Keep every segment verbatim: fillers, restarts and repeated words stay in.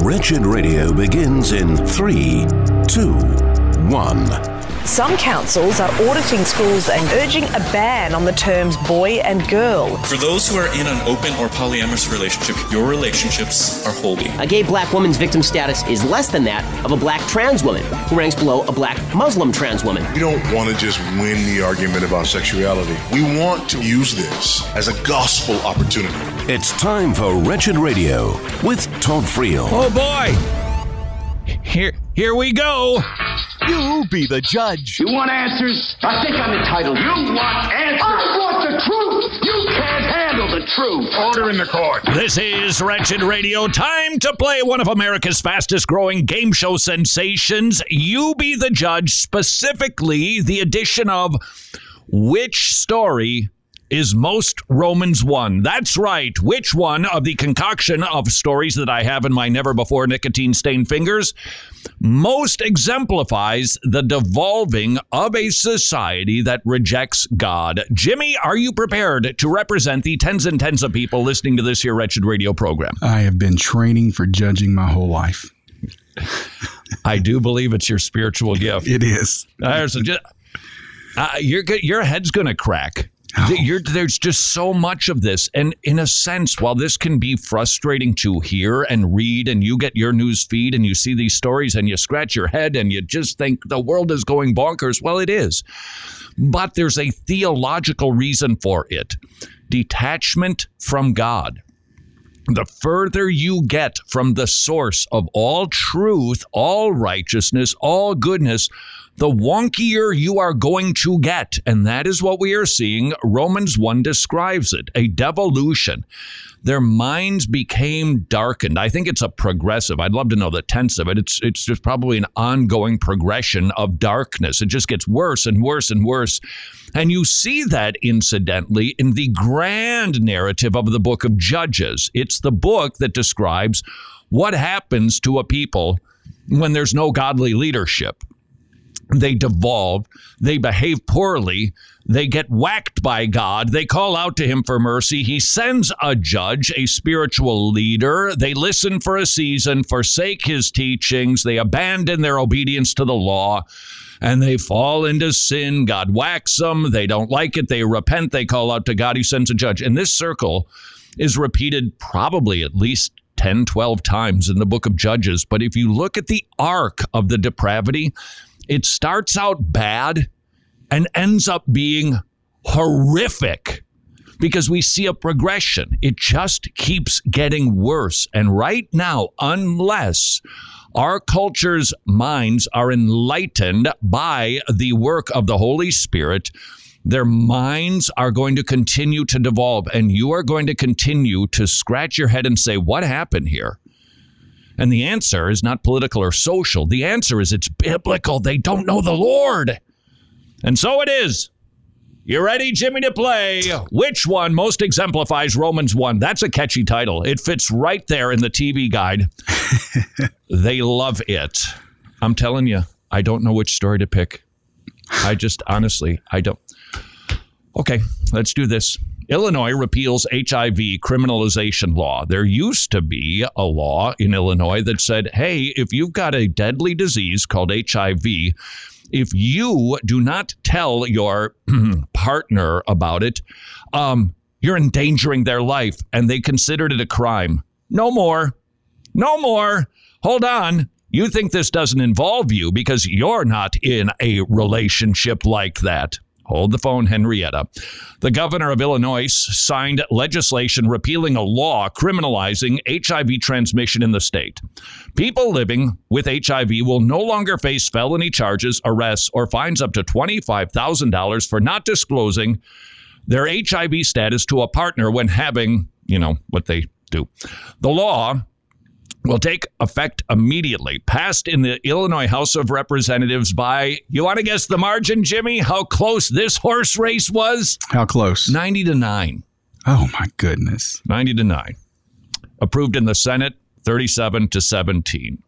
Wretched Radio begins in three, two, one. Some councils are auditing schools and urging a ban on the terms boy and girl. For those who are in an open or polyamorous relationship, your relationships are holy. A gay black woman's victim status is less than that of a black trans woman, who ranks below a black Muslim trans woman. We don't want to just win the argument about sexuality. We want to use this as a gospel opportunity. It's time for Wretched Radio with Todd Friel. Oh boy! Here, here we go. You be the judge. You want answers? I think I'm entitled. You want answers? I want the truth. You can't handle the truth. Order in the court. This is Wretched Radio. Time to play one of America's fastest growing game show sensations. You be the judge, specifically the edition of Which Story is Most Romans one? That's right. Which one of the concoction of stories that I have in my never-before nicotine-stained fingers most exemplifies the devolving of a society that rejects God? Jimmy, are you prepared to represent the tens and tens of people listening to this here Wretched Radio program? I have been training for judging my whole life. I do believe it's your spiritual gift. It is. There's a, uh, your, your head's going to crack. Oh. You're, there's just so much of this. And in a sense, while this can be frustrating to hear and read, and you get your news feed and you see these stories and you scratch your head and you just think the world is going bonkers, well, it is. But there's a theological reason for it. Detachment from God. The further you get from the source of all truth, all righteousness, all goodness, the wonkier you are going to get. And that is what we are seeing. Romans one describes it, a devolution. Their minds became darkened. I think it's a progressive. I'd love to know the tense of it. It's it's just probably an ongoing progression of darkness. It just gets worse and worse and worse. And you see that, incidentally, in the grand narrative of the book of Judges. It's the book that describes what happens to a people when there's no godly leadership. They devolve, they behave poorly, they get whacked by God, they call out to him for mercy, he sends a judge, a spiritual leader, they listen for a season, forsake his teachings, they abandon their obedience to the law, and they fall into sin. God whacks them, they don't like it, they repent, they call out to God, he sends a judge. And this circle is repeated probably at least ten, twelve times in the book of Judges. But if you look at the arc of the depravity, it starts out bad and ends up being horrific because we see a progression. It just keeps getting worse. And right now, unless our culture's minds are enlightened by the work of the Holy Spirit, their minds are going to continue to devolve, and you are going to continue to scratch your head and say, what happened here? And the answer is not political or social. The answer is it's biblical. They don't know the Lord. And so it is. You ready, Jimmy, to play Which One Most Exemplifies Romans one? That's a catchy title. It fits right there in the T V guide. They love it. I'm telling you, I don't know which story to pick. I just, honestly, I don't. Okay, let's do this. Illinois repeals H I V criminalization law. There used to be a law in Illinois that said, hey, if you've got a deadly disease called H I V, if you do not tell your partner about it, um, you're endangering their life, and they considered it a crime. No more. No more. Hold on. You think this doesn't involve you because you're not in a relationship like that. Hold the phone, Henrietta. The governor of Illinois signed legislation repealing a law criminalizing H I V transmission in the state. People living with H I V will no longer face felony charges, arrests, or fines up to twenty-five thousand dollars for not disclosing their H I V status to a partner when having, you know, what they do. The law will take effect immediately, passed in the Illinois House of Representatives by, you want to guess the margin, Jimmy? How close this horse race was? How close? ninety to nine. Oh, my goodness. ninety to nine. Approved in the Senate, thirty-seven to seventeen.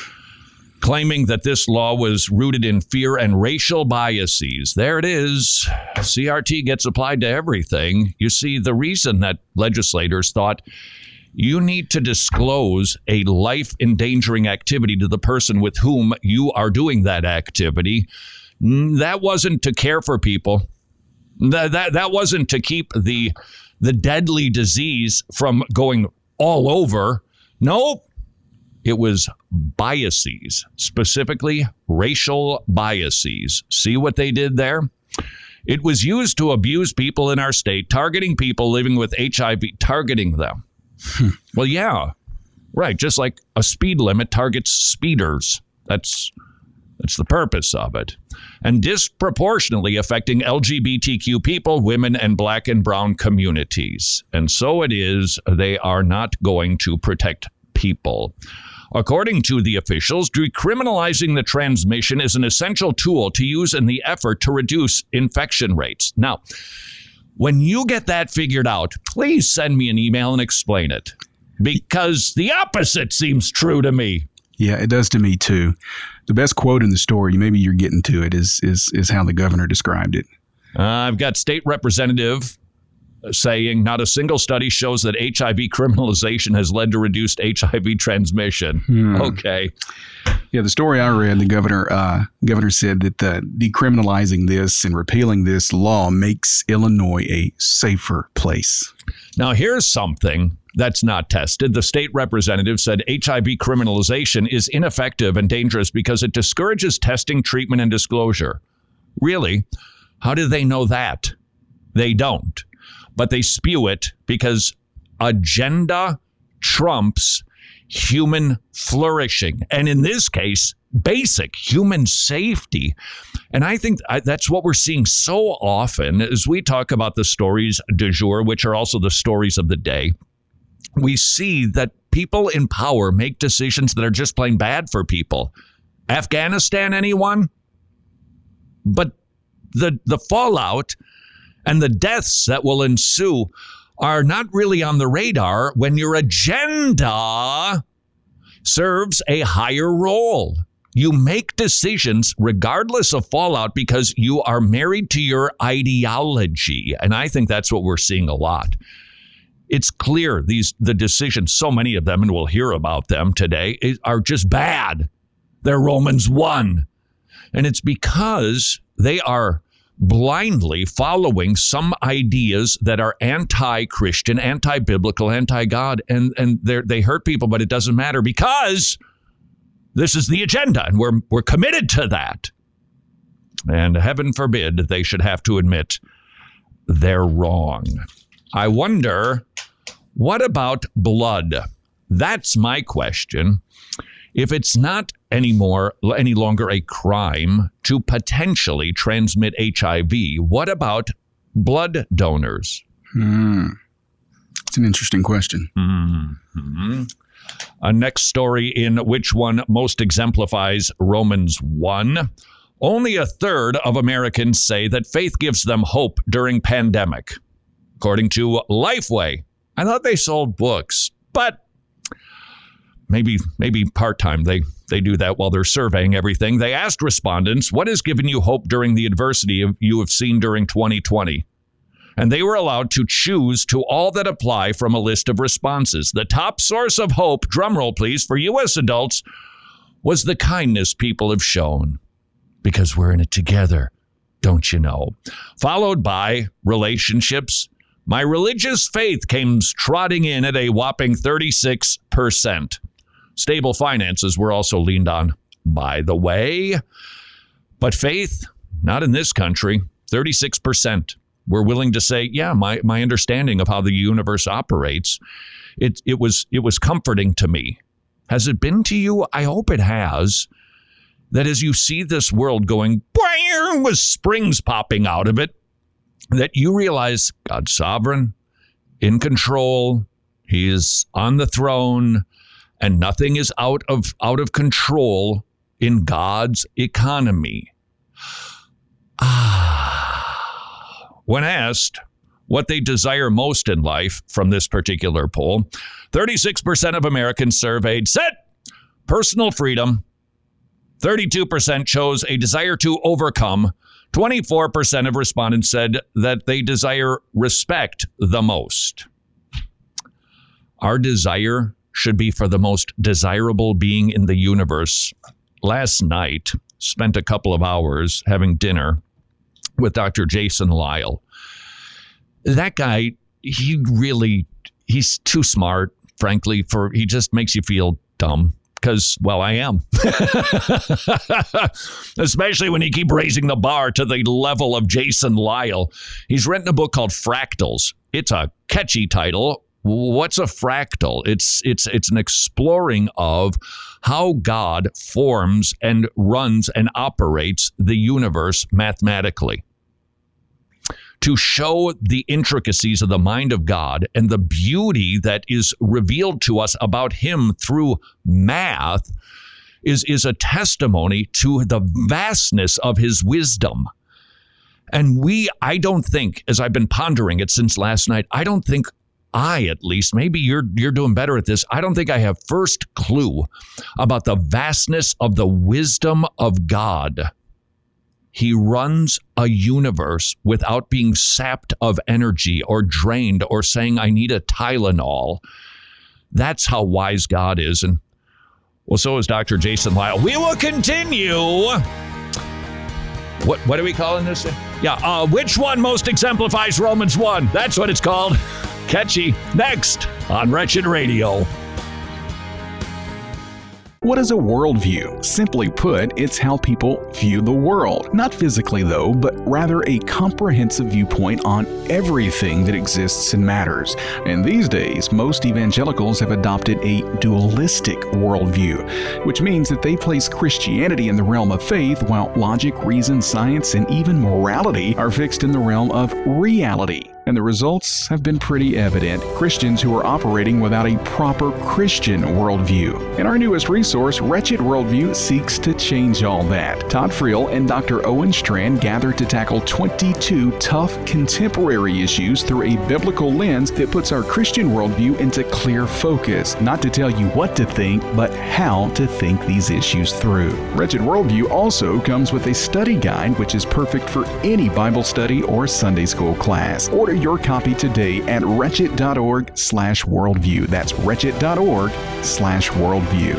Claiming that this law was rooted in fear and racial biases. There it is. C R T gets applied to everything. You see, the reason that legislators thought you need to disclose a life-endangering activity to the person with whom you are doing that activity. That wasn't to care for people. That that, that wasn't to keep the the deadly disease from going all over. Nope. It was biases, specifically racial biases. See what they did there? It was used to abuse people in our state, targeting people living with H I V, targeting them. Well, yeah, right. Just like a speed limit targets speeders. That's that's the purpose of it. And disproportionately affecting L G B T Q people, women, and black and brown communities. And so it is, they are not going to protect people. According to the officials, decriminalizing the transmission is an essential tool to use in the effort to reduce infection rates. Now, when you get that figured out, please send me an email and explain it, because the opposite seems true to me. Yeah, it does to me too. The best quote in the story, maybe you're getting to it, is is is how the governor described it. Uh, I've got state representative saying not a single study shows that H I V criminalization has led to reduced H I V transmission. Hmm. Okay. Yeah, the story I read, the governor uh, governor said that the decriminalizing this and repealing this law makes Illinois a safer place. Now, here's something that's not tested. The state representative said H I V criminalization is ineffective and dangerous because it discourages testing, treatment, and disclosure. Really? How do they know that? They don't. But they spew it because agenda trumps human flourishing. And in this case, basic human safety. And I think that's what we're seeing so often as we talk about the stories du jour, which are also the stories of the day. We see that people in power make decisions that are just plain bad for people. Afghanistan, anyone? But the the fallout and the deaths that will ensue are not really on the radar when your agenda serves a higher role. You make decisions regardless of fallout because you are married to your ideology. And I think that's what we're seeing a lot. It's clear these the decisions, so many of them, and we'll hear about them today, are just bad. They're Romans one. And it's because they are blindly following some ideas that are anti-Christian, anti-biblical, anti-God, and and they they hurt people, but it doesn't matter because this is the agenda, and we're we're committed to that. And heaven forbid they should have to admit they're wrong. I wonder, what about blood? That's my question. If it's not anymore, any longer a crime to potentially transmit H I V, what about blood donors? Hmm. It's an interesting question. Mm-hmm. A next story in which one most exemplifies Romans one. Only a third of Americans say that faith gives them hope during pandemic. According to Lifeway, I thought they sold books, but maybe maybe part-time. They they do that while they're surveying everything. They asked respondents, what has given you hope during the adversity of, you have seen during twenty twenty? And they were allowed to choose to all that apply from a list of responses. The top source of hope, drumroll please, for U S adults was the kindness people have shown. Because we're in it together, don't you know? Followed by relationships. My religious faith came trotting in at a whopping thirty-six percent. Stable finances were also leaned on, by the way. But faith, not in this country, thirty-six percent. We're willing to say, yeah, my, my understanding of how the universe operates, it, it was it was comforting to me. Has it been to you? I hope it has. That as you see this world going, with springs popping out of it, that you realize God's sovereign, in control, he is on the throne, and nothing is out of out of control in God's economy. Ah. When asked what they desire most in life from this particular poll, thirty-six percent of Americans surveyed said personal freedom. thirty-two percent chose a desire to overcome. twenty-four percent of respondents said that they desire respect the most. our desire should be for the most desirable being in the universe. Last night, spent a couple of hours having dinner with Doctor Jason Lisle. That guy, he really, he's too smart, frankly, for, he just makes you feel dumb. Because, well, I am. Especially when you keep raising the bar to the level of Jason Lisle. He's written a book called Fractals. It's a catchy title. What's a fractal? It's it's it's an exploring of how God forms and runs and operates the universe mathematically. To show the intricacies of the mind of God and the beauty that is revealed to us about him through math is, is a testimony to the vastness of his wisdom. And we, I don't think, as I've been pondering it since last night, I don't think I, at least, maybe you're you're doing better at this, I don't think I have first clue about the vastness of the wisdom of God. He runs a universe without being sapped of energy or drained or saying, I need a Tylenol. That's how wise God is. And well, so is Doctor Jason Lisle. We will continue. What what are we calling this? Yeah, uh, which one most exemplifies Romans one? That's what it's called. Catchy. Next on Wretched Radio. What is a worldview? Simply put, it's how people view the world. Not physically, though, but rather a comprehensive viewpoint on everything that exists and matters. And these days, most evangelicals have adopted a dualistic worldview, which means that they place Christianity in the realm of faith, while logic, reason, science, and even morality are fixed in the realm of reality. And the results have been pretty evident. Christians who are operating without a proper Christian worldview. In our newest resource, Wretched Worldview seeks to change all that. Todd Friel and Doctor Owen Strand gathered to tackle twenty-two tough contemporary issues through a biblical lens that puts our Christian worldview into clear focus. Not to tell you what to think, but how to think these issues through. Wretched Worldview also comes with a study guide, which is perfect for any Bible study or Sunday school class. Order your copy today at wretched.org slash worldview. That's wretched.org slash worldview.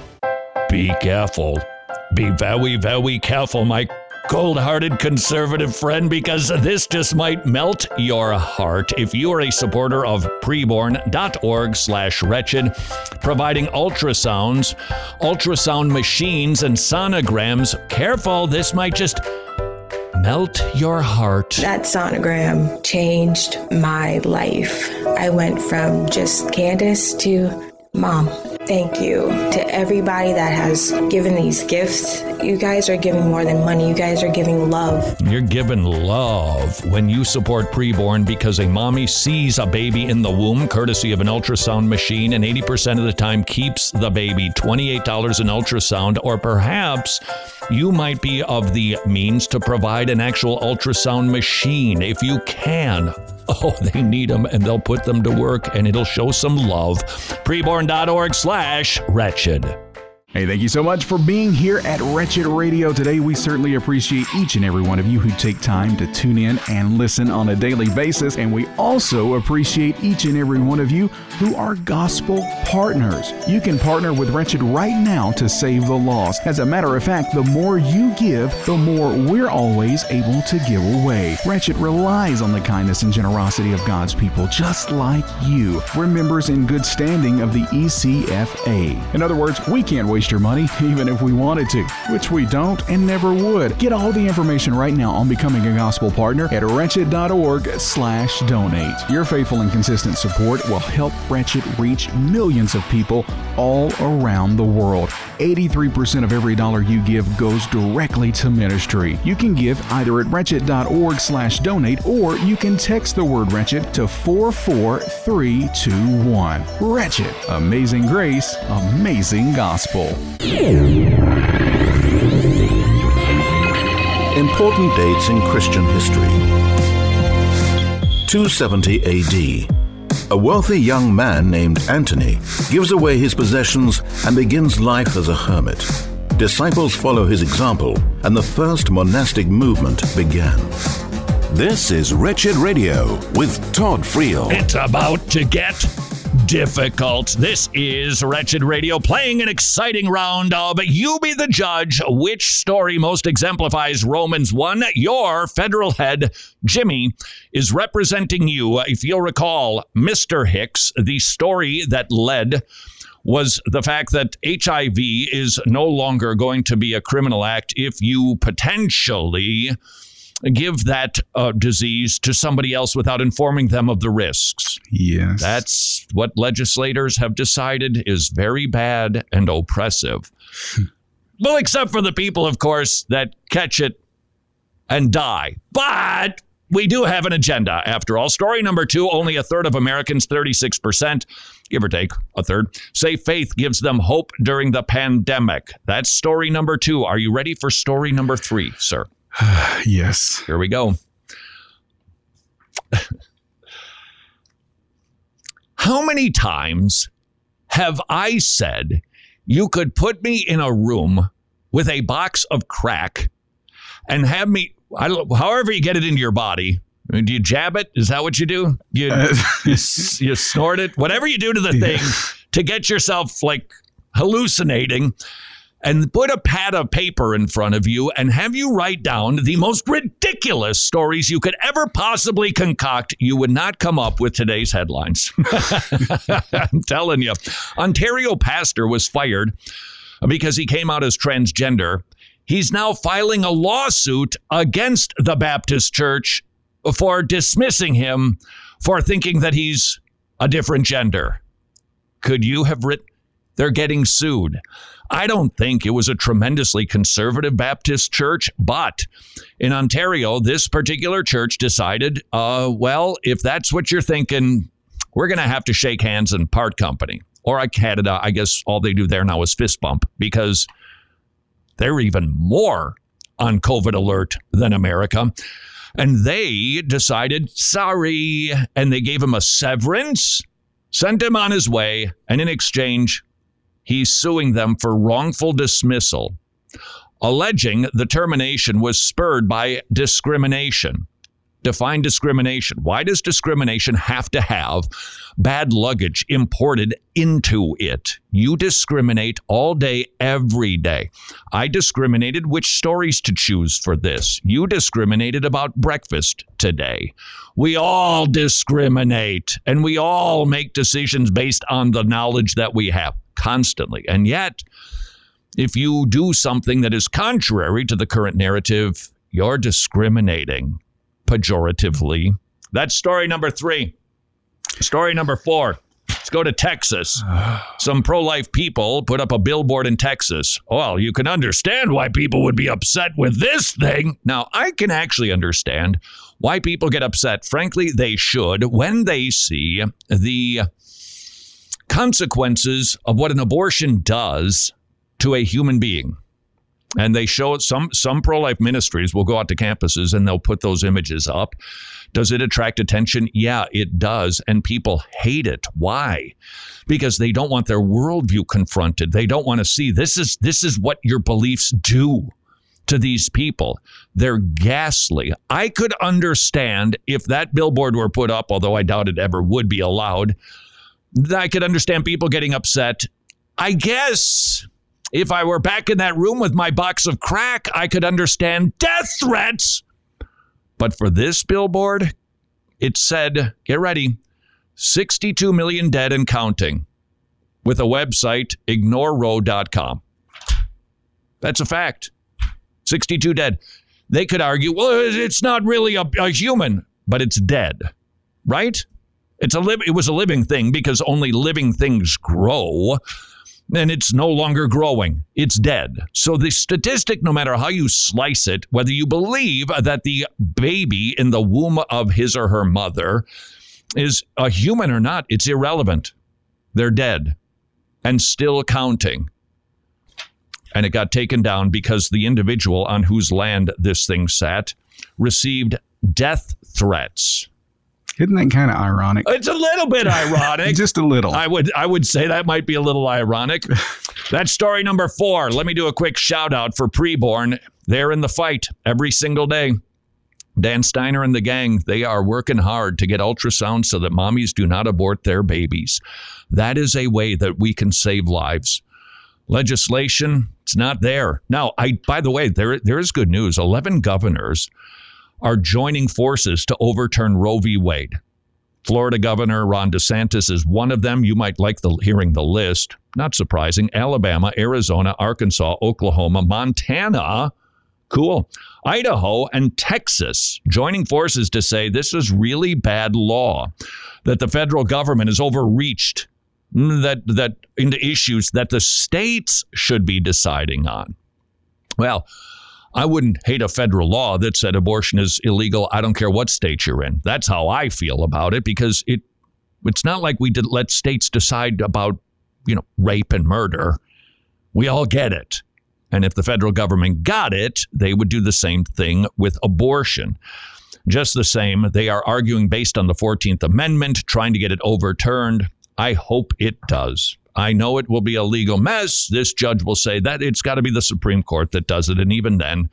Be careful. Be very, very careful, my cold-hearted conservative friend, because this just might melt your heart. If you are a supporter of preborn.org slash wretched, providing ultrasounds, ultrasound machines, and sonograms, careful, this might just melt your heart. That sonogram changed my life. I went from just Candace to Mom. Thank you to everybody that has given these gifts. You guys are giving more than money. You guys are giving love. You're giving love when you support Preborn, because a mommy sees a baby in the womb courtesy of an ultrasound machine, and eighty percent of the time keeps the baby. twenty-eight dollars an ultrasound, or perhaps you might be of the means to provide an actual ultrasound machine. If you can, oh, they need them, and they'll put them to work, and it'll show some love. Preborn.org slash wretched. Hey, thank you so much for being here at Wretched Radio today. We certainly appreciate each and every one of you who take time to tune in and listen on a daily basis. And we also appreciate each and every one of you who are gospel partners. You can partner with Wretched right now to save the lost. As a matter of fact, the more you give, the more we're always able to give away. Wretched relies on the kindness and generosity of God's people, just like you. We're members in good standing of the E C F A. In other words, we can't wait your money, even if we wanted to, which we don't and never would. Get all the information right now on becoming a gospel partner at wretched.org slash donate. Your faithful and consistent support will help Wretched reach millions of people all around the world. eighty-three percent of every dollar you give goes directly to ministry. You can give either at wretched.org slash donate, or you can text the word Wretched to four four three two one. Wretched. Amazing grace, amazing gospel. Important dates in Christian history. two seventy A D. A wealthy young man named Antony gives away his possessions and begins life as a hermit. Disciples follow his example, and the first monastic movement began. This is Wretched Radio with Todd Friel. It's about to get difficult. This is Wretched Radio playing an exciting round of You Be the Judge. Which story most exemplifies Romans one? Your federal head, Jimmy, is representing you. If you'll recall, Mister Hicks, the story that led was the fact that H I V is no longer going to be a criminal act if you potentially give that uh, disease to somebody else without informing them of the risks. Yes. That's what legislators have decided is very bad and oppressive. Well, except for the people, of course, that catch it and die. But we do have an agenda, after all. Story number two, only a third of Americans, thirty-six percent, give or take a third, say faith gives them hope during the pandemic. That's story number two. Are you ready for story number three, sir? Yes. Here we go. How many times have I said you could put me in a room with a box of crack and have me, I don't, however you get it into your body? I mean, do you jab it? Is that what you do? You, uh, you, you snort it? Whatever you do to the thing yeah. to get yourself like hallucinating, and put a pad of paper in front of you and have you write down the most ridiculous stories you could ever possibly concoct, you would not come up with today's headlines. I'm telling you. Ontario pastor was fired because he came out as transgender. He's now filing a lawsuit against the Baptist Church for dismissing him for thinking that he's a different gender. Could you have written? They're getting sued. I don't think it was a tremendously conservative Baptist church, but in Ontario, this particular church decided, uh, well, if that's what you're thinking, we're going to have to shake hands and part company. Or like Canada, I guess all they do there now is fist bump because they're even more on COVID alert than America. And they decided, sorry, and they gave him a severance, sent him on his way, and in exchange, he's suing them for wrongful dismissal, alleging the termination was spurred by discrimination. Define discrimination. Why does discrimination have to have bad luggage imported into it? You discriminate all day, every day. I discriminated which stories to choose for this. You discriminated about breakfast today. We all discriminate, and we all make decisions based on the knowledge that we have constantly. And yet, if you do something that is contrary to the current narrative, you're discriminating pejoratively. That's story number three. Story number four. Let's go to Texas. Some pro-life people put up a billboard in Texas. Well, you can understand why people would be upset with this thing. Now, I can actually understand why people get upset. Frankly, they should when they see the consequences of what an abortion does to a human being. And they show it. Some some pro-life ministries will go out to campuses and they'll put those images up. Does it attract attention? Yeah, it does. And people hate it. Why? Because they don't want their worldview confronted. They don't want to see this is this is what your beliefs do to these people. They're ghastly. I could understand if that billboard were put up, although I doubt it ever would be allowed. I could understand people getting upset. I guess if I were back in that room with my box of crack, I could understand death threats. But for this billboard, it said, get ready, sixty-two million dead and counting, with a website, ignore roe dot com. That's a fact. sixty-two dead. They could argue, well, it's not really a, a human, but it's dead, right? It's a li- It was a living thing because only living things grow. And it's no longer growing. It's dead. So the statistic, no matter how you slice it, whether you believe that the baby in the womb of his or her mother is a human or not, it's irrelevant. They're dead and still counting. And it got taken down because the individual on whose land this thing sat received death threats. Isn't that kind of ironic? It's a little bit ironic. Just a little. I would I would say that might be a little ironic. That's story number four. Let me do a quick shout out for Preborn. They're in the fight every single day. Dan Steiner and the gang, they are working hard to get ultrasound so that mommies do not abort their babies. That is a way that we can save lives. Legislation, it's not there. Now, I by the way, there there is good news. eleven governors are joining forces to overturn Roe v. Wade. Florida Governor Ron DeSantis is one of them. You might like the hearing the list. Not surprising. Alabama, Arizona, Arkansas, Oklahoma, Montana, cool, Idaho, and Texas joining forces to say this is really bad law, that the federal government has overreached that that into issues that the states should be deciding on. Well, I wouldn't hate a federal law that said abortion is illegal. I don't care what state you're in. That's how I feel about it, because it it's not like we did let states decide about, you know, rape and murder. We all get it. And if the federal government got it, they would do the same thing with abortion. Just the same, they are arguing based on the fourteenth Amendment, trying to get it overturned. I hope it does. I know it will be a legal mess. This judge will say that it's got to be the Supreme Court that does it. And even then,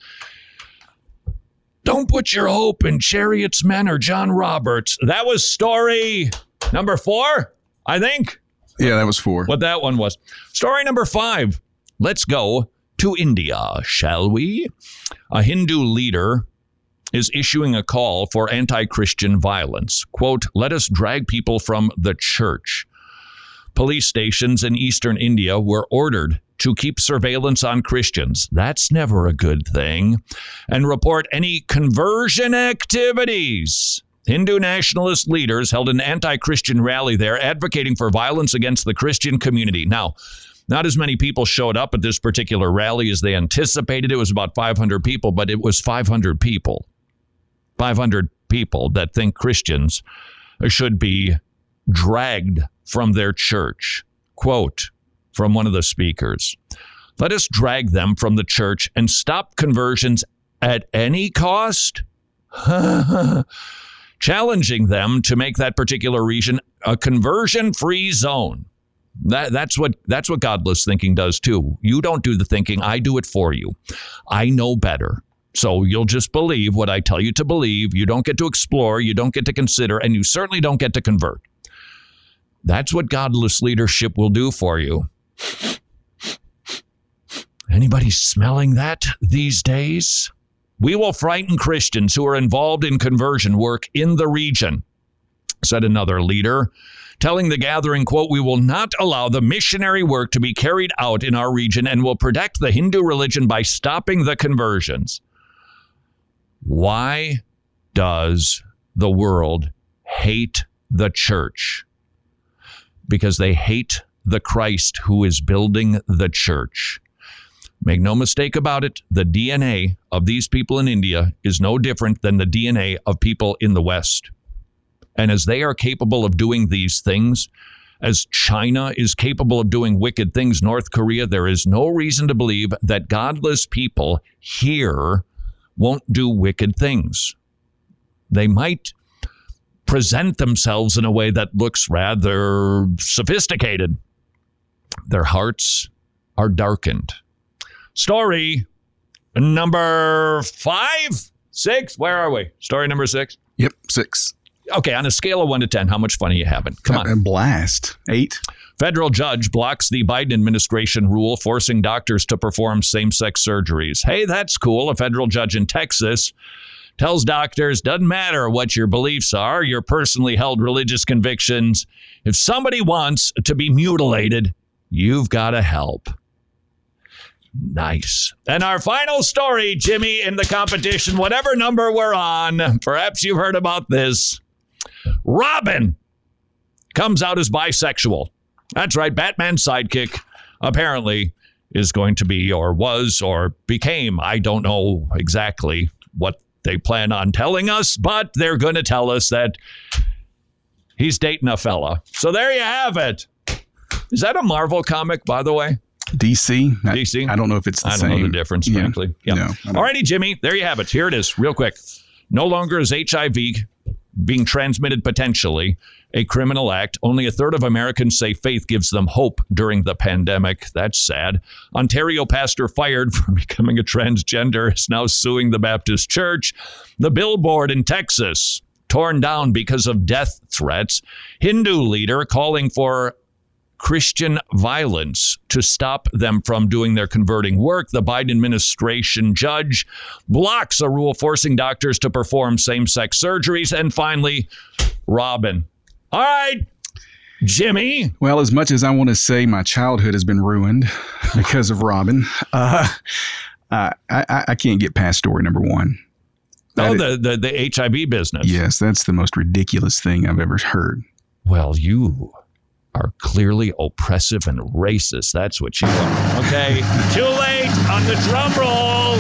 don't put your hope in Chariot's Men or John Roberts. That was story number four, I think. Yeah, that was four. What that one was. Story number five. Let's go to India, shall we? A Hindu leader is issuing a call for anti-Christian violence. Quote, let us drag people from the church. Police stations in eastern India were ordered to keep surveillance on Christians. That's never a good thing. And report any conversion activities. Hindu nationalist leaders held an anti-Christian rally there advocating for violence against the Christian community. Now, not as many people showed up at this particular rally as they anticipated. It was about five hundred people, but it was five hundred people. five hundred people that think Christians should be dragged from their church. Quote from one of the speakers, let us drag them from the church and stop conversions at any cost. Challenging them to make that particular region a conversion-free zone. That, that's what that's what godless thinking does too. You don't do the thinking, I do it for you. I know better. So you'll just believe what I tell you to believe. You don't get to explore, you don't get to consider, and you certainly don't get to convert. That's what godless leadership will do for you. Anybody smelling that these days? We will frighten Christians who are involved in conversion work in the region, said another leader, telling the gathering, quote, we will not allow the missionary work to be carried out in our region and will protect the Hindu religion by stopping the conversions. Why does the world hate the church? Because they hate the Christ who is building the church. Make no mistake about it, the D N A of these people in India is no different than the D N A of people in the West. And as they are capable of doing these things, as China is capable of doing wicked things, North Korea, there is no reason to believe that godless people here won't do wicked things. They might present themselves in a way that looks rather sophisticated. Their hearts are darkened. Story number five, six, where are we? Story number six? Yep, six. Okay, on a scale of one to ten, how much fun are you having? Come on. A blast. Eight. Federal judge blocks the Biden administration rule forcing doctors to perform same-sex surgeries. Hey, that's cool. A federal judge in Texas tells doctors, doesn't matter what your beliefs are, your personally held religious convictions. If somebody wants to be mutilated, you've got to help. Nice. And our final story, Jimmy, in the competition, whatever number we're on, perhaps you've heard about this. Robin comes out as bisexual. That's right. Batman's sidekick apparently is going to be, or was, or became, I don't know exactly what they plan on telling us, but they're going to tell us that he's dating a fella. So there you have it. Is that a Marvel comic, by the way? D C. D C? I don't know if it's the I same. don't know the difference, yeah. frankly. Yeah. No, All righty, Jimmy. There you have it. Here it is, real quick. No longer is H I V being transmitted potentially a criminal act. Only a third of Americans say faith gives them hope during the pandemic. That's sad. Ontario pastor fired for becoming a transgender is now suing the Baptist Church. The billboard in Texas torn down because of death threats. Hindu leader calling for Christian violence to stop them from doing their converting work. The Biden administration judge blocks a rule forcing doctors to perform same-sex surgeries. And finally, Robin. All right, Jimmy. Well, as much as I want to say my childhood has been ruined because of Robin, uh, uh, I, I can't get past story number one. That oh, the, the, the H I V business. Yes, that's the most ridiculous thing I've ever heard. Well, you are clearly oppressive and racist. That's what you are. Okay, too late on the drum roll.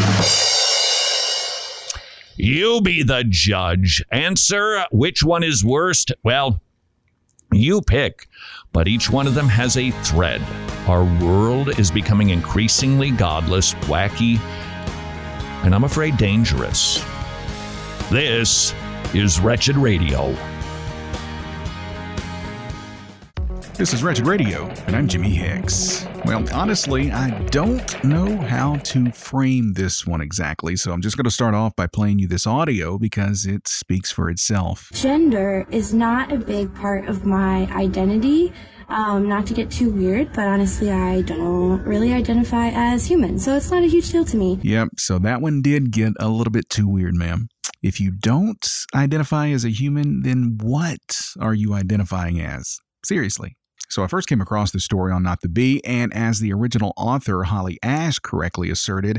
You be the judge. Answer, which one is worst? Well, you pick, but each one of them has a thread. Our world is becoming increasingly godless, wacky, and I'm afraid dangerous. This is Wretched Radio. This is Wretched Radio, and I'm Jimmy Hicks. Well, honestly, I don't know how to frame this one exactly, so I'm just going to start off by playing you this audio because it speaks for itself. Gender is not a big part of my identity. Um, not to get too weird, but honestly, I don't really identify as human, so it's not a huge deal to me. Yep, so that one did get a little bit too weird, ma'am. If you don't identify as a human, then what are you identifying as? Seriously. So I first came across this story on Not the Bee, and as the original author, Holly Ash, correctly asserted,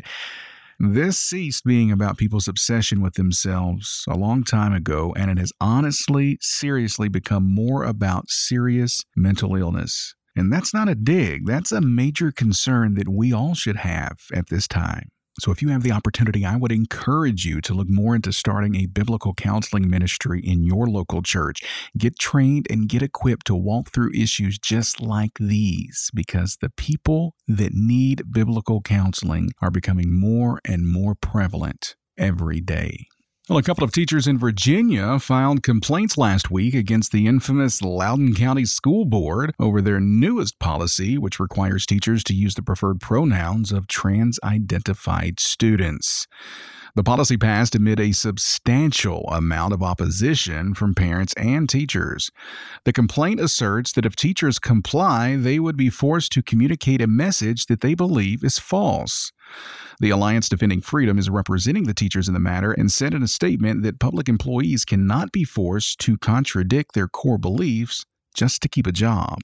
this ceased being about people's obsession with themselves a long time ago, and it has honestly, seriously become more about serious mental illness. And that's not a dig. That's a major concern that we all should have at this time. So if you have the opportunity, I would encourage you to look more into starting a biblical counseling ministry in your local church. Get trained and get equipped to walk through issues just like these, because the people that need biblical counseling are becoming more and more prevalent every day. Well, a couple of teachers in Virginia filed complaints last week against the infamous Loudoun County School Board over their newest policy, which requires teachers to use the preferred pronouns of trans-identified students. The policy passed amid a substantial amount of opposition from parents and teachers. The complaint asserts that if teachers comply, they would be forced to communicate a message that they believe is false. The Alliance Defending Freedom is representing the teachers in the matter and said in a statement that public employees cannot be forced to contradict their core beliefs just to keep a job.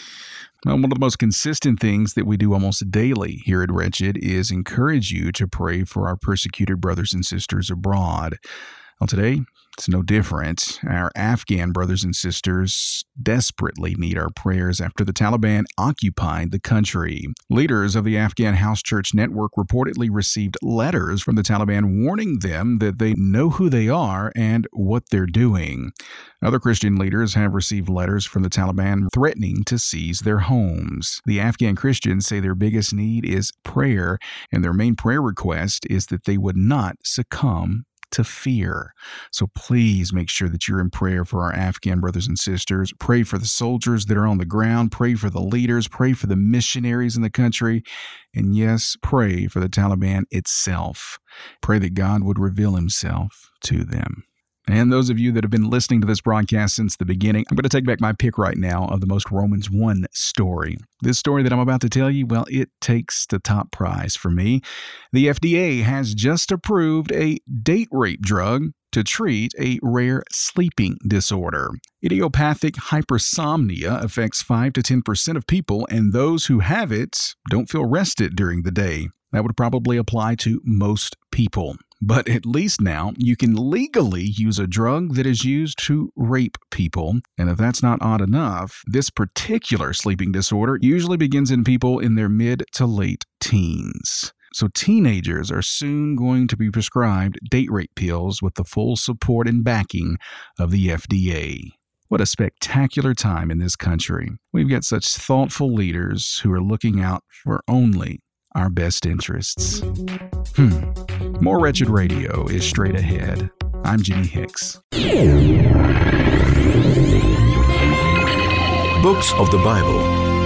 Well, one of the most consistent things that we do almost daily here at Wretched is encourage you to pray for our persecuted brothers and sisters abroad. Well, today, it's no different. Our Afghan brothers and sisters desperately need our prayers after the Taliban occupied the country. Leaders of the Afghan House Church Network reportedly received letters from the Taliban warning them that they know who they are and what they're doing. Other Christian leaders have received letters from the Taliban threatening to seize their homes. The Afghan Christians say their biggest need is prayer, and their main prayer request is that they would not succumb to fear. So please make sure that you're in prayer for our Afghan brothers and sisters. Pray for the soldiers that are on the ground. Pray for the leaders. Pray for the missionaries in the country. And yes, pray for the Taliban itself. Pray that God would reveal himself to them. And those of you that have been listening to this broadcast since the beginning, I'm going to take back my pick right now of the most Romans one story. This story that I'm about to tell you, well, it takes the top prize for me. The F D A has just approved a date rape drug to treat a rare sleeping disorder. Idiopathic hypersomnia affects five to ten percent of people, and those who have it don't feel rested during the day. That would probably apply to most people. But at least now you can legally use a drug that is used to rape people. And if that's not odd enough, this particular sleeping disorder usually begins in people in their mid to late teens. So teenagers are soon going to be prescribed date rape pills with the full support and backing of the F D A. What a spectacular time in this country. We've got such thoughtful leaders who are looking out for only our best interests. Hmm. More Wretched Radio is straight ahead. I'm Jimmy Hicks. Books of the Bible.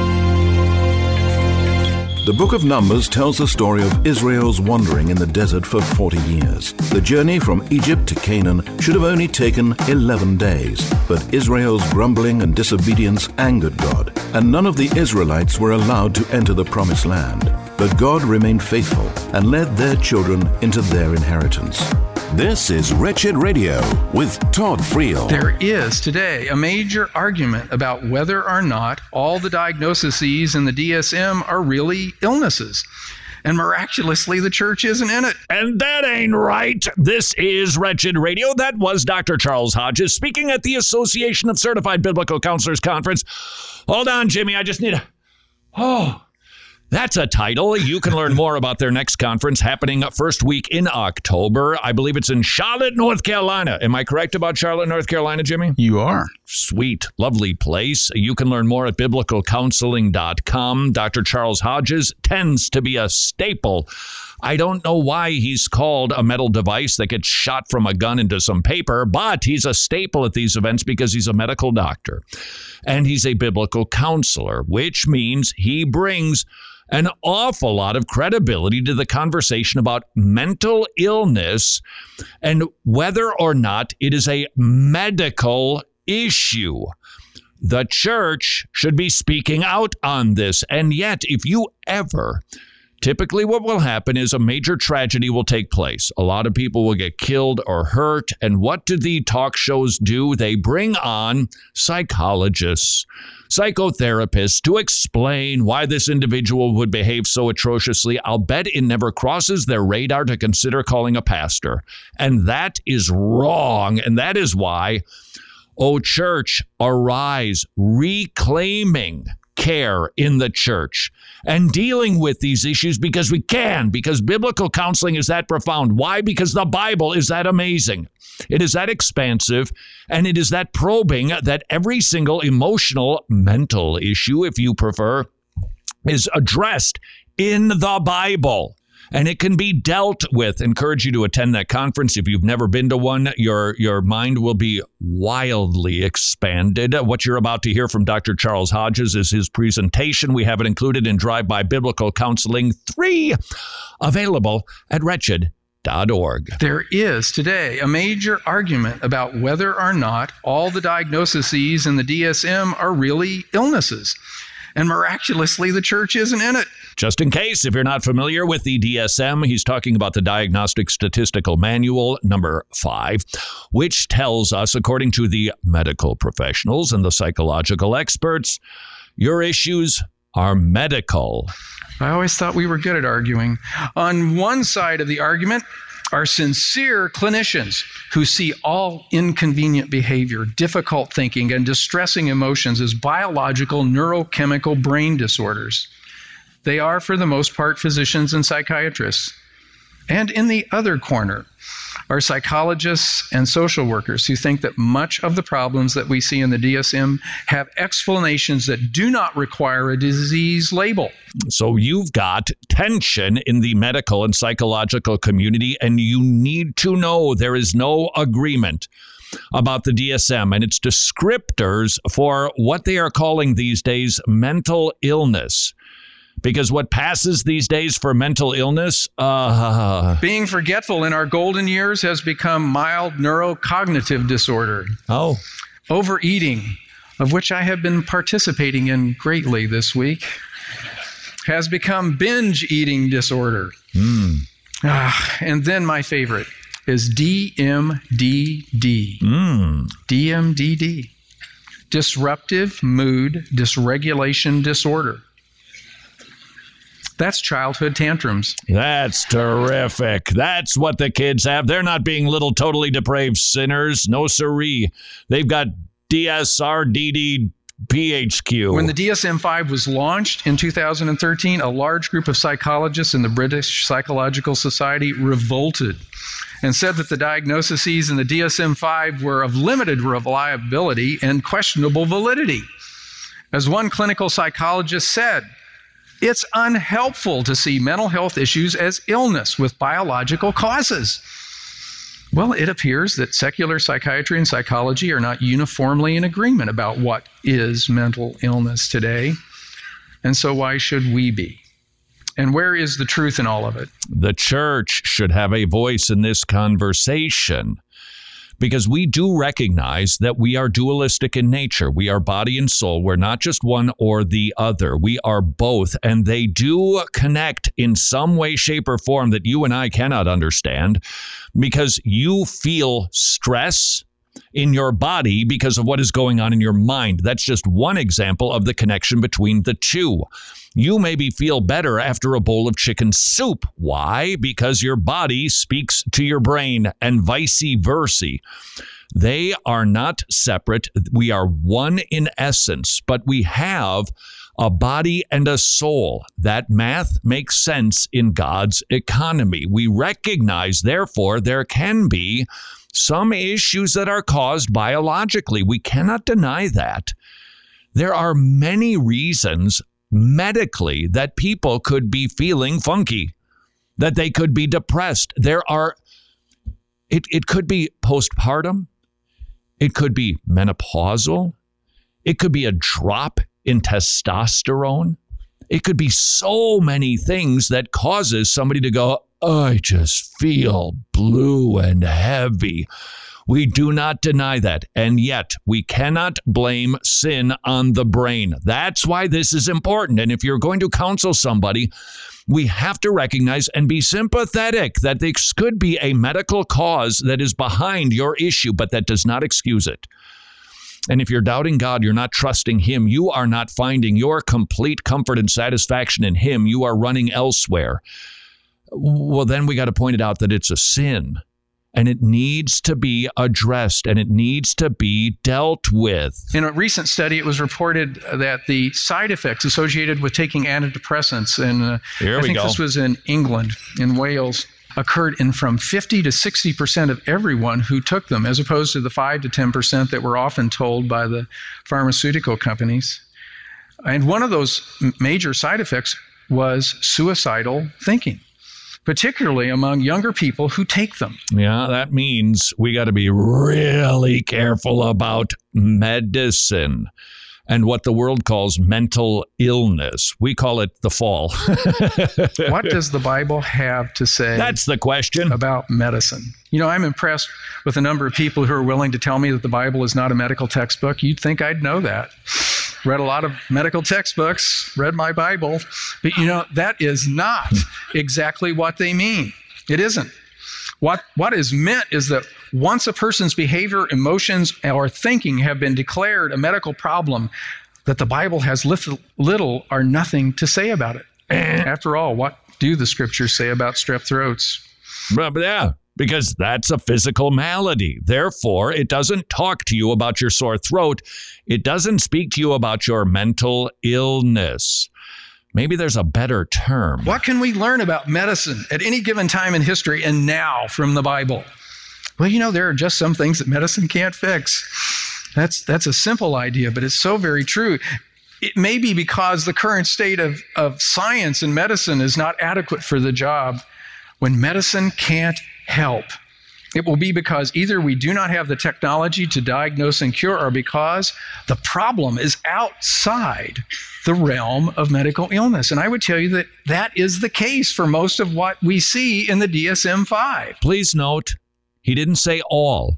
The book of Numbers tells the story of Israel's wandering in the desert for forty years. The journey from Egypt to Canaan should have only taken eleven days, but Israel's grumbling and disobedience angered God, and none of the Israelites were allowed to enter the promised land. But God remained faithful and led their children into their inheritance. This is Wretched Radio with Todd Friel. There is today a major argument about whether or not all the diagnoses in the D S M are really illnesses. And miraculously, the church isn't in it. And that ain't right. This is Wretched Radio. That was Doctor Charles Hodges speaking at the Association of Certified Biblical Counselors Conference. Hold on, Jimmy. I just need a... Oh... That's a title. You can learn more about their next conference happening first week in October. I believe it's in Charlotte, North Carolina. Am I correct about Charlotte, North Carolina, Jimmy? You are. Sweet, lovely place. You can learn more at biblical counseling dot com. Doctor Charles Hodges tends to be a staple. I don't know why he's called a metal device that gets shot from a gun into some paper, but he's a staple at these events because he's a medical doctor and he's a biblical counselor, which means he brings an awful lot of credibility to the conversation about mental illness and whether or not it is a medical issue. The church should be speaking out on this. And yet, if you ever... Typically, what will happen is a major tragedy will take place. A lot of people will get killed or hurt. And what do the talk shows do? They bring on psychologists, psychotherapists to explain why this individual would behave so atrociously. I'll bet it never crosses their radar to consider calling a pastor. And that is wrong. And that is why, oh, church, arise, reclaiming care in the church and dealing with these issues because we can, because biblical counseling is that profound. Why? Because the Bible is that amazing. It is that expansive, and it is that probing that every single emotional, mental issue, if you prefer, is addressed in the Bible. And it can be dealt with. Encourage you to attend that conference. If you've never been to one, your your mind will be wildly expanded. What you're about to hear from Doctor Charles Hodges is his presentation. We have it included in Drive-By Biblical Counseling three, available at wretched dot org. There is today a major argument about whether or not all the diagnoses in the D S M are really illnesses. And miraculously, the church isn't in it. Just in case, if you're not familiar with the D S M, he's talking about the Diagnostic Statistical Manual number five, which tells us, according to the medical professionals and the psychological experts, your issues are medical. I always thought we were good at arguing. On one side of the argument are sincere clinicians who see all inconvenient behavior, difficult thinking, and distressing emotions as biological neurochemical brain disorders. They are, for the most part, physicians and psychiatrists. And in the other corner are psychologists and social workers who think that much of the problems that we see in the D S M have explanations that do not require a disease label. So you've got tension in the medical and psychological community, and you need to know there is no agreement about the D S M and its descriptors for what they are calling these days mental illness. Because what passes these days for mental illness, uh... being forgetful in our golden years has become mild neurocognitive disorder. Oh. Overeating, of which I have been participating in greatly this week, has become binge eating disorder. Mm. Ah, and then my favorite is D M D D. Mm. D M D D. Disruptive mood dysregulation disorder. That's childhood tantrums. That's terrific. That's what the kids have. They're not being little totally depraved sinners. No siree. They've got D S R D D P H Q. When the D S M five was launched in two thousand thirteen, a large group of psychologists in the British Psychological Society revolted and said that the diagnoses in the D S M five were of limited reliability and questionable validity. As one clinical psychologist said, it's unhelpful to see mental health issues as illness with biological causes. Well, it appears that secular psychiatry and psychology are not uniformly in agreement about what is mental illness today. And so why should we be? And where is the truth in all of it? The church should have a voice in this conversation, because we do recognize that we are dualistic in nature. We are body and soul. We're not just one or the other. We are both, and they do connect in some way, shape, or form that you and I cannot understand, because you feel stress in your body because of what is going on in your mind. That's just one example of the connection between the two. You maybe feel better after a bowl of chicken soup. Why? Because your body speaks to your brain, and vice versa. They are not separate. We are one in essence, but we have a body and a soul. That math makes sense in God's economy. We recognize, therefore, there can be some issues that are caused biologically. We cannot deny that. There are many reasons medically that people could be feeling funky, that they could be depressed. There are, it, it could be postpartum. It could be menopausal. It could be a drop in testosterone. It could be so many things that causes somebody to go, I just feel blue and heavy. We do not deny that. And yet we cannot blame sin on the brain. That's why this is important. And if you're going to counsel somebody, we have to recognize and be sympathetic that this could be a medical cause that is behind your issue, but that does not excuse it. And if you're doubting God, you're not trusting him, you are not finding your complete comfort and satisfaction in him, you are running elsewhere. Well, then we got to point it out that it's a sin, and it needs to be addressed, and it needs to be dealt with. In a recent study, it was reported that the side effects associated with taking antidepressants, and uh, Here I we think go. this was in England, in Wales, occurred in from fifty to sixty percent of everyone who took them, as opposed to the five to ten percent that were often told by the pharmaceutical companies. And one of those major side effects was suicidal thinking, particularly among younger people who take them. Yeah, that means we got to be really careful about medicine and what the world calls mental illness. We call it the fall. What does the Bible have to say? That's the question. About medicine. You know, I'm impressed with the number of people who are willing to tell me that the Bible is not a medical textbook. You'd think I'd know that. Read a lot of medical textbooks, read my Bible, but you know, that is not exactly what they mean. It isn't. What, what is meant is that once a person's behavior, emotions, or thinking have been declared a medical problem, that the Bible has little, little or nothing to say about it. After all, what do the scriptures say about strep throats? But yeah, because that's a physical malady. Therefore, it doesn't talk to you about your sore throat. It doesn't speak to you about your mental illness. Maybe there's a better term. What can we learn about medicine at any given time in history and now from the Bible? Well, you know, there are just some things that medicine can't fix. That's that's a simple idea, but it's so very true. It may be because the current state of, of science and medicine is not adequate for the job. When medicine can't help, it will be because either we do not have the technology to diagnose and cure, or because the problem is outside the realm of medical illness. And I would tell you that that is the case for most of what we see in the D S M five. Please note, he didn't say all,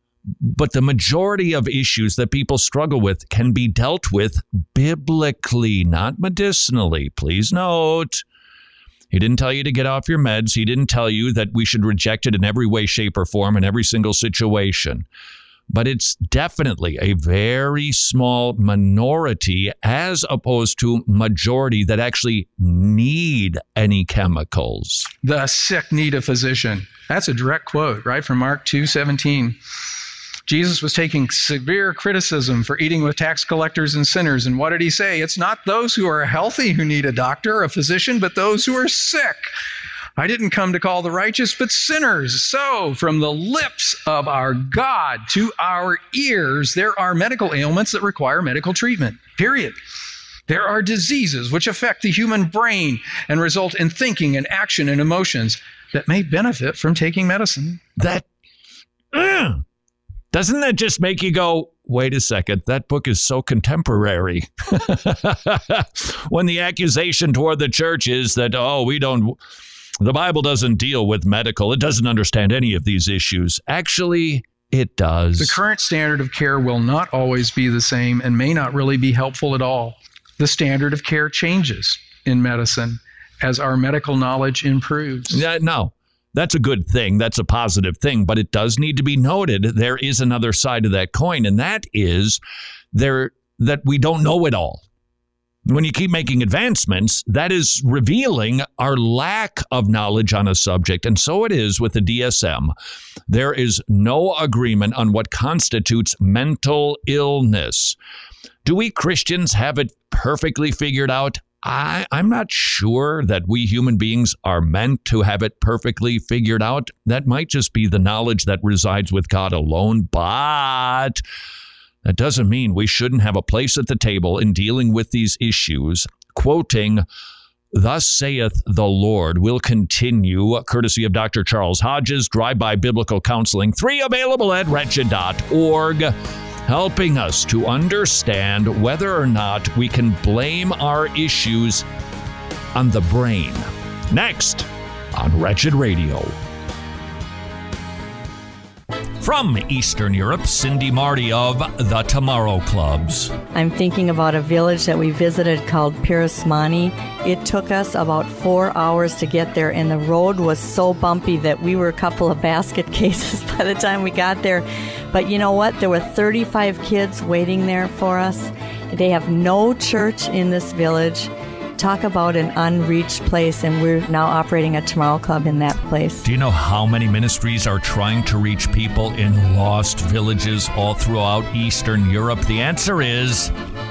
but the majority of issues that people struggle with can be dealt with biblically, not medicinally. Please note. He didn't tell you to get off your meds. He didn't tell you that we should reject it in every way, shape, or form in every single situation. But it's definitely a very small minority as opposed to majority that actually need any chemicals. The sick need a physician. That's a direct quote, right, from Mark two seventeen. Jesus was taking severe criticism for eating with tax collectors and sinners. And what did he say? It's not those who are healthy who need a doctor or a physician, but those who are sick. I didn't come to call the righteous, but sinners. So from the lips of our God to our ears, there are medical ailments that require medical treatment, period. There are diseases which affect the human brain and result in thinking and action and emotions that may benefit from taking medicine. That mm, doesn't that just make you go, wait a second, that book is so contemporary? When the accusation toward the church is that, oh, we don't, the Bible doesn't deal with medical, it doesn't understand any of these issues. Actually, it does. The current standard of care will not always be the same and may not really be helpful at all. The standard of care changes in medicine as our medical knowledge improves. Yeah, no, that's a good thing. That's a positive thing. But it does need to be noted there is another side of that coin, and that is there that we don't know it all. When you keep making advancements, that is revealing our lack of knowledge on a subject. And so it is with the D S M. There is no agreement on what constitutes mental illness. Do we Christians have it perfectly figured out? I, I'm not sure that we human beings are meant to have it perfectly figured out. That might just be the knowledge that resides with God alone, but that doesn't mean we shouldn't have a place at the table in dealing with these issues. Quoting, "Thus saith the Lord," will continue, courtesy of Doctor Charles Hodges, Drive-By Biblical Counseling, three available at wretched dot org, helping us to understand whether or not we can blame our issues on the brain. Next on Wretched Radio. From Eastern Europe, Cindy Marty of the Tomorrow Clubs. I'm thinking about a village that we visited called Pirasmani. It took us about four hours to get there, and the road was so bumpy that we were a couple of basket cases by the time we got there. But you know what? There were thirty-five kids waiting there for us. They have no church in this village. Talk about an unreached place, and we're now operating a Tomorrow Club in that place. Do you know how many ministries are trying to reach people in lost villages all throughout Eastern Europe? The answer is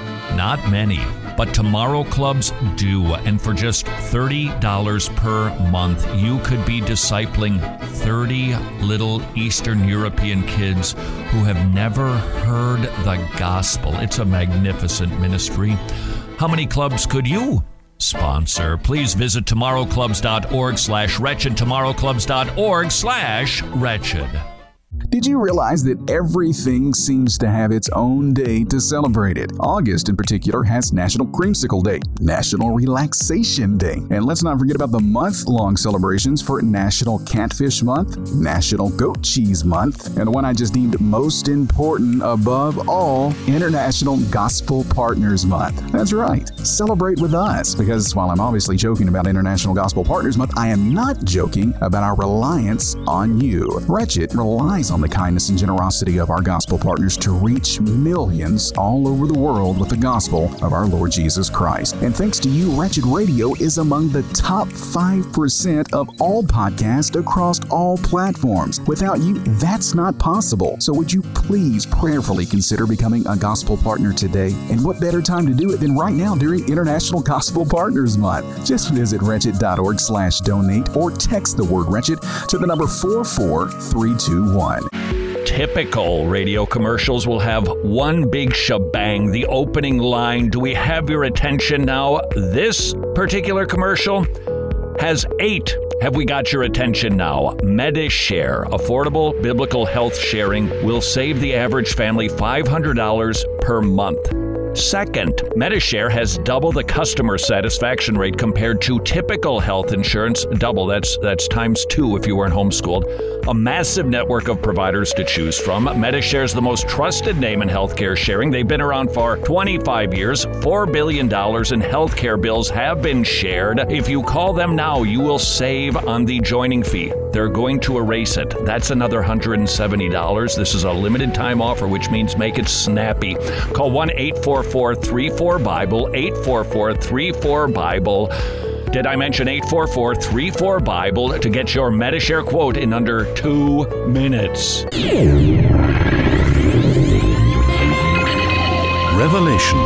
not many. But Tomorrow Clubs do, and for just thirty dollars per month, you could be discipling thirty little Eastern European kids who have never heard the gospel. It's a magnificent ministry. How many clubs could you sponsor? Please visit tomorrowclubs.org slash wretched, tomorrowclubs.org slash wretched. Did you realize that everything seems to have its own day to celebrate it? August in particular has National Creamsicle Day, National Relaxation Day, and let's not forget about the month-long celebrations for National Catfish Month, National Goat Cheese Month, and the one I just deemed most important above all, International Gospel Partners Month. That's right, celebrate with us, because while I'm obviously joking about International Gospel Partners Month, I am not joking about our reliance on you. Wretched relies on the kindness and generosity of our gospel partners to reach millions all over the world with the gospel of our Lord Jesus Christ. And thanks to you, Wretched Radio is among the top five percent of all podcasts across all platforms. Without you, that's not possible. So would you please prayerfully consider becoming a gospel partner today? And what better time to do it than right now during International Gospel Partners Month? Just visit wretched.org slash donate or text the word wretched to the number four four three two one. Typical radio commercials will have one big shebang, the opening line. Do we have your attention now? This particular commercial has eight. Have we got your attention now? Medishare, affordable biblical health sharing, will save the average family five hundred dollars per month. Second, Medishare has double the customer satisfaction rate compared to typical health insurance. Double, that's that's times two if you weren't homeschooled. A massive network of providers to choose from. Medishare is the most trusted name in healthcare sharing. They've been around for twenty-five years. four billion dollars in healthcare bills have been shared. If you call them now, you will save on the joining fee. They're going to erase it. That's another one hundred seventy dollars. This is a limited time offer, which means make it snappy. Call one eight four four three four Bible, eight four four three four Bible. Did I mention eight four four three four Bible to get your Medishare quote in under two minutes? Revelation.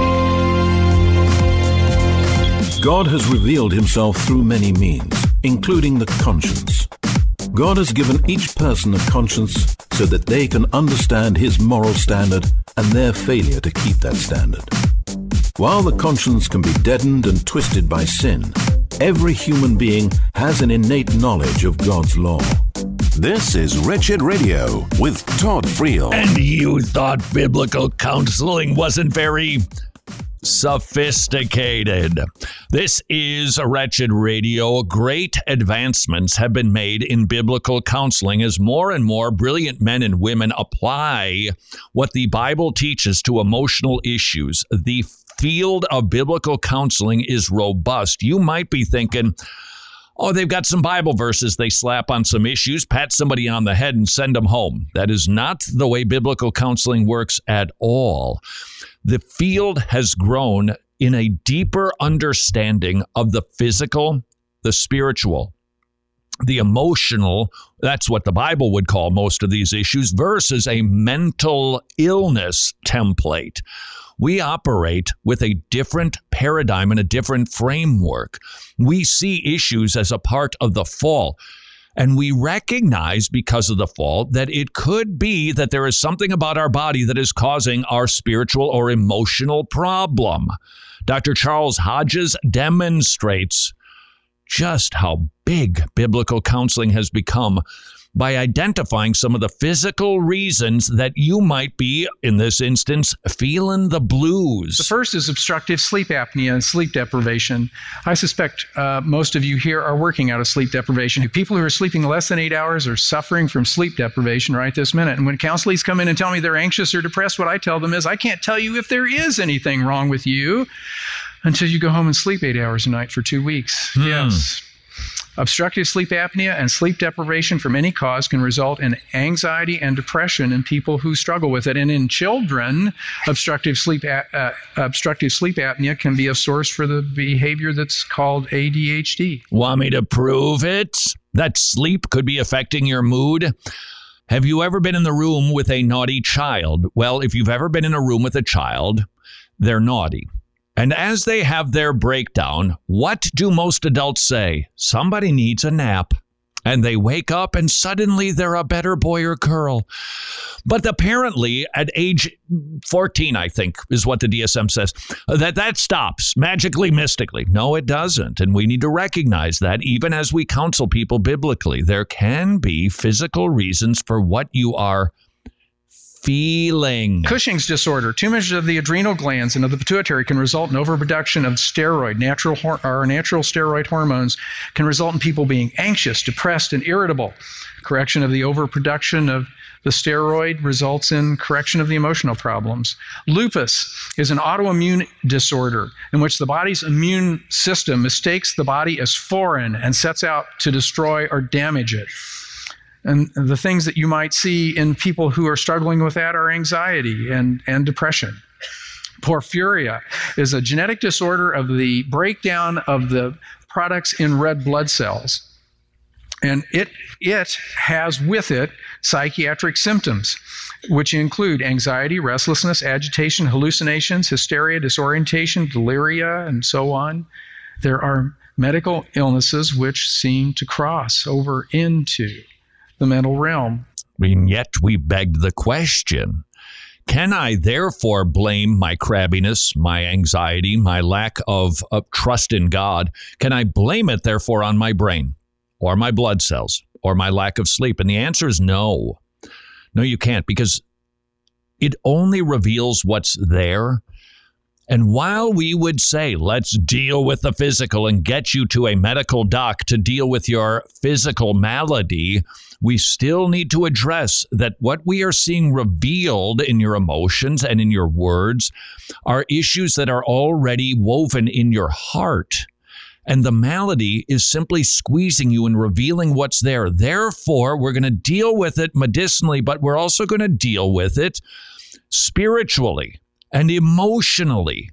God has revealed himself through many means, including the conscience. God has given each person a conscience so that they can understand his moral standard and their failure to keep that standard. While the conscience can be deadened and twisted by sin, every human being has an innate knowledge of God's law. This is Wretched Radio with Todd Friel. And you thought biblical counseling wasn't very sophisticated. This is Wretched Radio. Great advancements have been made in biblical counseling as more and more brilliant men and women apply what the Bible teaches to emotional issues. The field of biblical counseling is robust. You might be thinking, oh, they've got some Bible verses they slap on some issues, pat somebody on the head, and send them home. That is not the way biblical counseling works at all. The field has grown in a deeper understanding of the physical, the spiritual, the emotional. That's what the Bible would call most of these issues, versus a mental illness template. We operate with a different paradigm and a different framework. We see issues as a part of the fall. And we recognize because of the fall that it could be that there is something about our body that is causing our spiritual or emotional problem. Doctor Charles Hodges demonstrates just how big biblical counseling has become by identifying some of the physical reasons that you might be, in this instance, feeling the blues. The first is obstructive sleep apnea and sleep deprivation. I suspect uh, most of you here are working out of sleep deprivation. People who are sleeping less than eight hours are suffering from sleep deprivation right this minute. And when counselors come in and tell me they're anxious or depressed, what I tell them is, I can't tell you if there is anything wrong with you until you go home and sleep eight hours a night for two weeks. Hmm. Yes. Obstructive sleep apnea and sleep deprivation from any cause can result in anxiety and depression in people who struggle with it. And in children, obstructive sleep a- uh, obstructive sleep apnea can be a source for the behavior that's called A D H D. Want me to prove it? That sleep could be affecting your mood? Have you ever been in the room with a naughty child? Well, if you've ever been in a room with a child, they're naughty. And as they have their breakdown, what do most adults say? Somebody needs a nap. And they wake up and suddenly they're a better boy or girl. But apparently at age fourteen, I think, is what the D S M says, that that stops magically, mystically. No, it doesn't. And we need to recognize that even as we counsel people biblically, there can be physical reasons for what you are feeling. Cushing's disorder, tumors of the adrenal glands and of the pituitary can result in overproduction of steroid, natural hor- or natural steroid hormones, can result in people being anxious, depressed, and irritable. Correction of the overproduction of the steroid results in correction of the emotional problems. Lupus is an autoimmune disorder in which the body's immune system mistakes the body as foreign and sets out to destroy or damage it. And the things that you might see in people who are struggling with that are anxiety and, and depression. Porphyria is a genetic disorder of the breakdown of the products in red blood cells. And it, it has with it psychiatric symptoms, which include anxiety, restlessness, agitation, hallucinations, hysteria, disorientation, deliria, and so on. There are medical illnesses which seem to cross over into the mental realm. And yet we begged the question, can I therefore blame my crabbiness, my anxiety, my lack of, of trust in God? Can I blame it therefore on my brain or my blood cells or my lack of sleep? And the answer is no. No, you can't, because it only reveals what's there. And while we would say, let's deal with the physical and get you to a medical doc to deal with your physical malady, we still need to address that what we are seeing revealed in your emotions and in your words are issues that are already woven in your heart. And the malady is simply squeezing you and revealing what's there. Therefore, we're going to deal with it medicinally, but we're also going to deal with it spiritually and emotionally.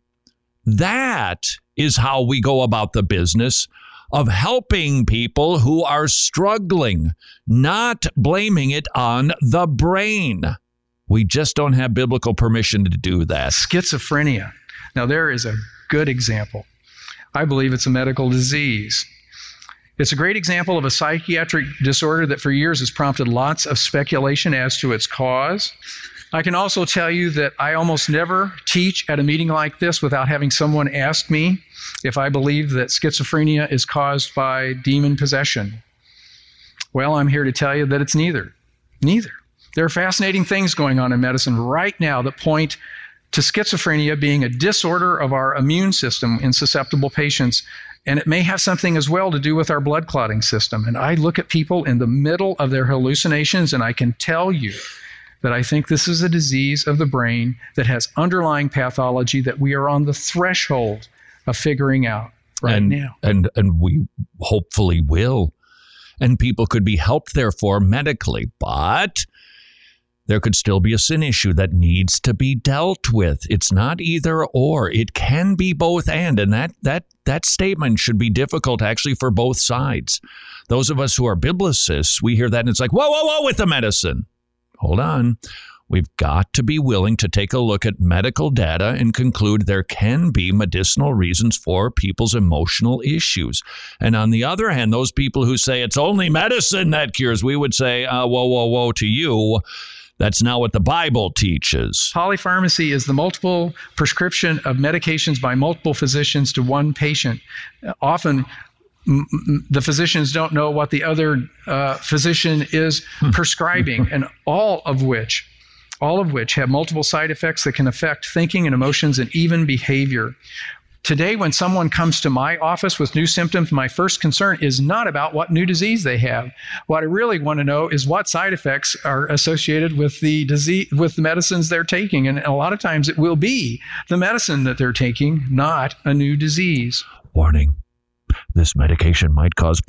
That is how we go about the business of helping people who are struggling, not blaming it on the brain. We just don't have biblical permission to do that. Schizophrenia. Now, there is a good example. I believe it's a medical disease. It's a great example of a psychiatric disorder that for years has prompted lots of speculation as to its cause. I can also tell you that I almost never teach at a meeting like this without having someone ask me if I believe that schizophrenia is caused by demon possession. Well, I'm here to tell you that it's neither. Neither. There are fascinating things going on in medicine right now that point to schizophrenia being a disorder of our immune system in susceptible patients. And it may have something as well to do with our blood clotting system. And I look at people in the middle of their hallucinations, and I can tell you that I think this is a disease of the brain that has underlying pathology that we are on the threshold of figuring out right and, now. And, and we hopefully will. And people could be helped, therefore, medically. But there could still be a sin issue that needs to be dealt with. It's not either or. It can be both and. And that that that statement should be difficult, actually, for both sides. Those of us who are biblicists, we hear that and it's like, whoa, whoa, whoa, with the medicine. Hold on. We've got to be willing to take a look at medical data and conclude there can be medicinal reasons for people's emotional issues. And on the other hand, those people who say it's only medicine that cures, we would say, uh, whoa, whoa, whoa to you. That's not what the Bible teaches. Polypharmacy is the multiple prescription of medications by multiple physicians to one patient. Often, m- m- the physicians don't know what the other uh, physician is prescribing, and all of which, all of which have multiple side effects that can affect thinking and emotions and even behavior. Today, when someone comes to my office with new symptoms, my first concern is not about what new disease they have. What I really want to know is what side effects are associated with the disease, with the medicines they're taking. And a lot of times it will be the medicine that they're taking, not a new disease. Warning, this medication might cause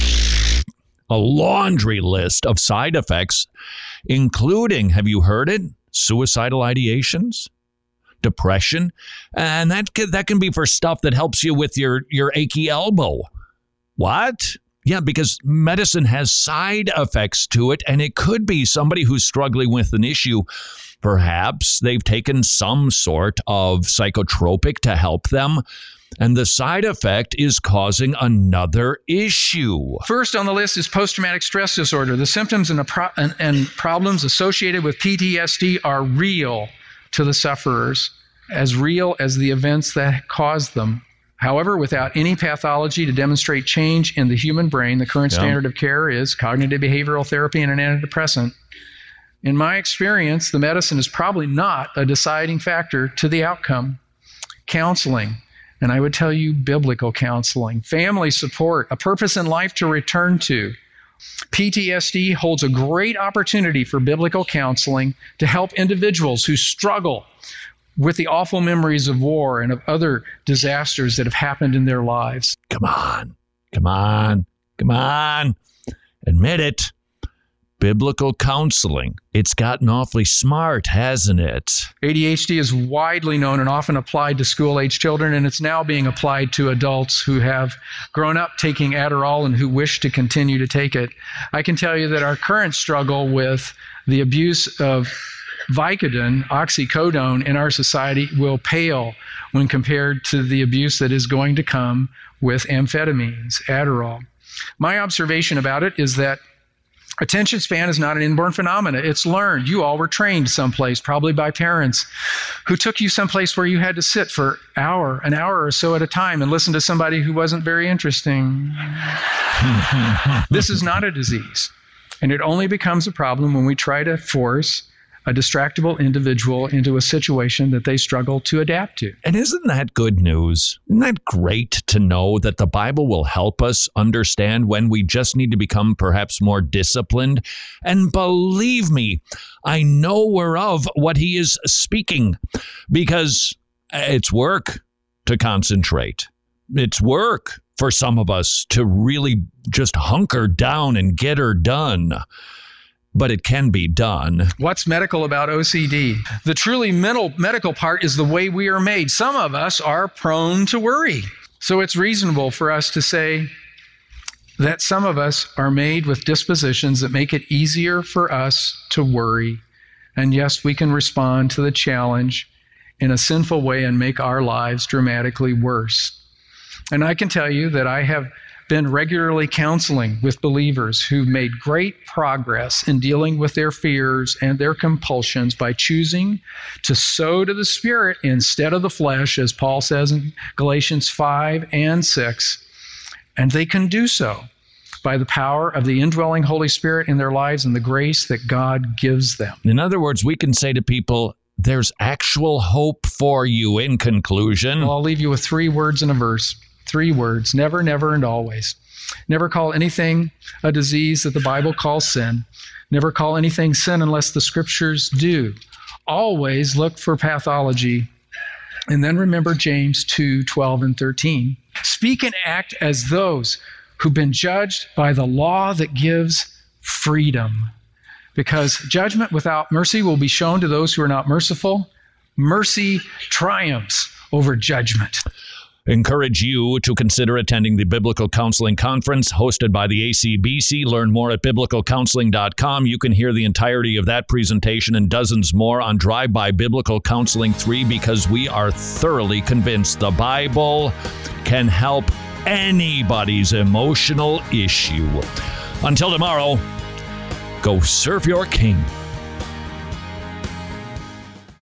a laundry list of side effects, including, have you heard it, suicidal ideations? Depression, and that can, that can be for stuff that helps you with your, your achy elbow. What? Yeah, because medicine has side effects to it, and it could be somebody who's struggling with an issue. Perhaps they've taken some sort of psychotropic to help them, and the side effect is causing another issue. First on the list is post-traumatic stress disorder. The symptoms and, the pro- and, and problems associated with P T S D are real to the sufferers, as real as the events that caused them. However, without any pathology to demonstrate change in the human brain, the current Yeah. standard of care is cognitive behavioral therapy and an antidepressant. In my experience, the medicine is probably not a deciding factor to the outcome. Counseling, and I would tell you biblical counseling, family support, a purpose in life to return to. P T S D holds a great opportunity for biblical counseling to help individuals who struggle with the awful memories of war and of other disasters that have happened in their lives. Come on, come on, come on. Admit it. Biblical counseling. It's gotten awfully smart, hasn't it? A D H D is widely known and often applied to school-age children, and it's now being applied to adults who have grown up taking Adderall and who wish to continue to take it. I can tell you that our current struggle with the abuse of Vicodin, oxycodone, in our society will pale when compared to the abuse that is going to come with amphetamines, Adderall. My observation about it is that attention span is not an inborn phenomenon. It's learned. You all were trained someplace, probably by parents who took you someplace where you had to sit for an hour, an hour or so at a time and listen to somebody who wasn't very interesting. This is not a disease. And it only becomes a problem when we try to force a distractible individual into a situation that they struggle to adapt to. And isn't that good news? Isn't that great to know that the Bible will help us understand when we just need to become perhaps more disciplined? And believe me, I know whereof what he is speaking, because it's work to concentrate. It's work for some of us to really just hunker down and get her done. But it can be done. What's medical about O C D? The truly mental, medical part is the way we are made. Some of us are prone to worry. So it's reasonable for us to say that some of us are made with dispositions that make it easier for us to worry. And yes, we can respond to the challenge in a sinful way and make our lives dramatically worse. And I can tell you that I have been regularly counseling with believers who've made great progress in dealing with their fears and their compulsions by choosing to sow to the Spirit instead of the flesh, as Paul says in Galatians five and six. And they can do so by the power of the indwelling Holy Spirit in their lives and the grace that God gives them. In other words, we can say to people, there's actual hope for you in conclusion. Well, I'll leave you with three words in a verse. Three words: never, never, and always. Never call anything a disease that the Bible calls sin. Never call anything sin unless the Scriptures do. Always look for pathology. And then remember James two, twelve, and thirteen. Speak and act as those who've been judged by the law that gives freedom. Because judgment without mercy will be shown to those who are not merciful. Mercy triumphs over judgment. Encourage you to consider attending the Biblical Counseling Conference hosted by the A C B C. Learn more at biblical counseling dot com. You can hear the entirety of that presentation and dozens more on Drive By Biblical Counseling three, because we are thoroughly convinced the Bible can help anybody's emotional issue. Until tomorrow, go serve your King.